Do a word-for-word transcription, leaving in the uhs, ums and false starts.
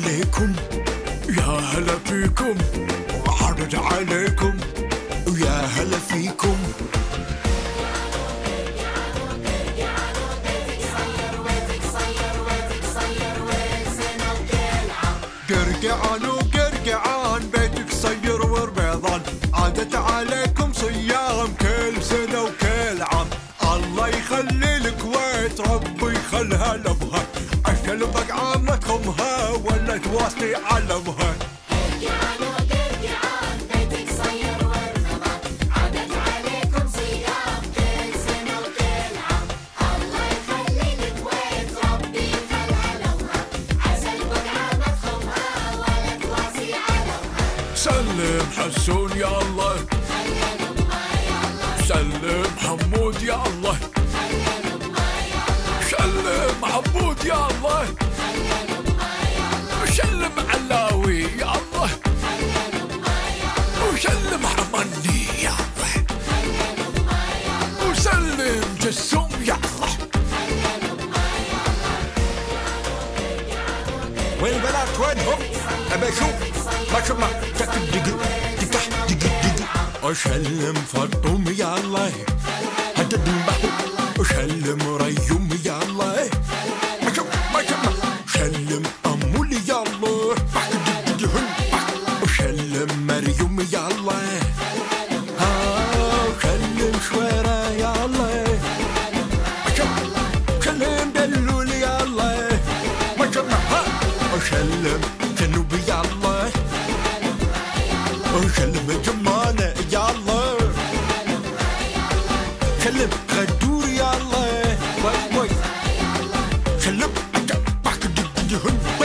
عليكم يا هلا فيكم وعرض عليكم ويا هلا فيكم قرقعان وقرقعان بيتك صير وربيضان عادت عليكم صيام كل سنة وكل عام الله يخلي الكويت ربي يخلها لبها عشان بقعة ما تخمها ولا تواسي علمها قرقعان وقرقعان بيتك صير وربيضان عادت عليكم صيام كل سنة وكل عام الله يخلي الكويت ربي يخلها لبها عسى البقعة ما تخمها ولا تواسي علمها سلم حسون يا الله خلي لبها يا الله سلم حمود يا الله خلي لبها يا الله سلم عبود يا الله خلي لبها يا الله وسلم علاوي يا الله خلي لبها يا الله وسلم حمني يا الله خلي لبها يا الله وسلم جسوم يا الله خلي لبها يا الله وين البنات وينهم؟ أبي أشوف ما شمع تكد دقي تكح دقي دقي وسلم فطوم يا الله هدد البحر وسلم ريوم يا الله ما شمع ما شمع وسلم أمول يا الله بحك دقي هن وسلم مريوم يا الله ها وسلم شويرة يا الله ما شمع وسلم دلول يا الله ما شمع ها وسلم جنوب يا الله وسلم جمانة يا الله سلم غدور يا الله وي وي سلم أجا بحك دي هن